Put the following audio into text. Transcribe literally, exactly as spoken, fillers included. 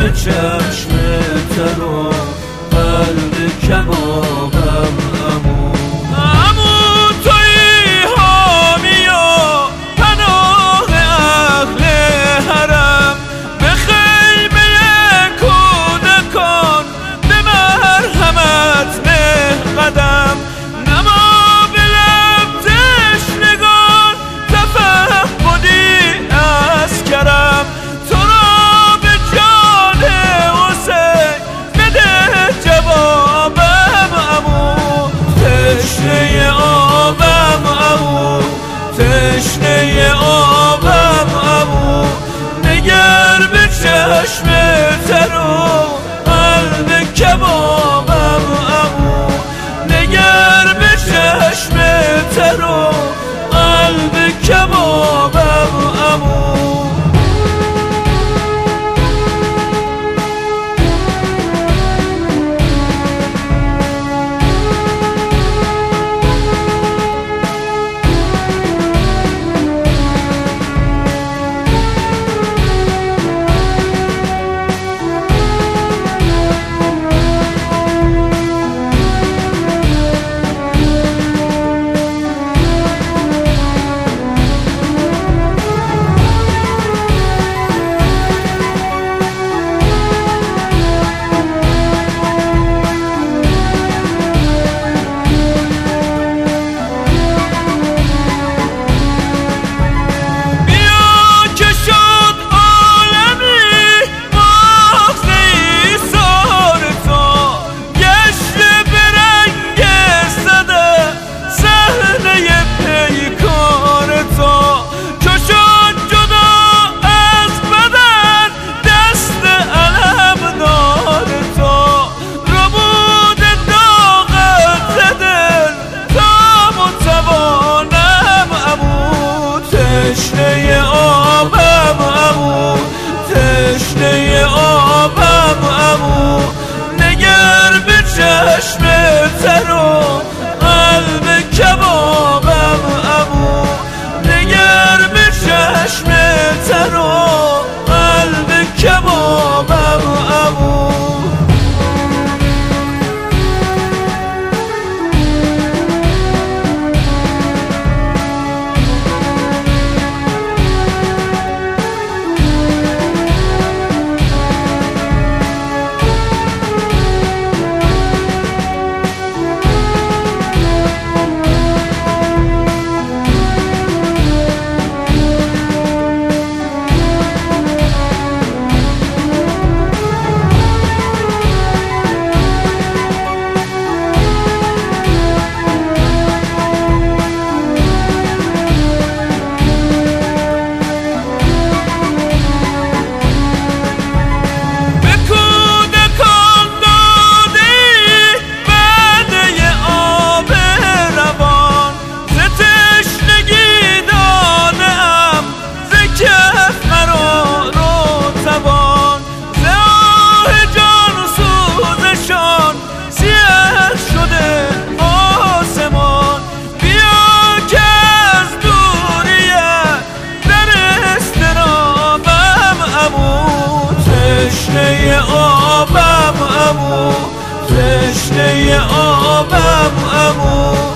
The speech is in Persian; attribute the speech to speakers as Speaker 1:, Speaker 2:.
Speaker 1: چشم تر و قلب کبابم عمو.
Speaker 2: عمو تویی حامی و پناه اهل حرم، به خیمه کودکان به مرحمت نه قدم. نما به لب تشنگان تفهمدی از کرم، تو را به جان حسین بده جوابم عمو. تشنه آبم عمو، تشنه آبم عمو، نگر به چشم تر و قلب کبابم عمو، نگر به چشم تر و قلب کبابم عمو. تشنه آبم عمو، تشنه آبم عمو، نگر به چشم تر و قلب کبابم عمو، نگر به چشم تر و قلب کبابم عمو. تشنه آبم عمو، تشنه آبم عمو،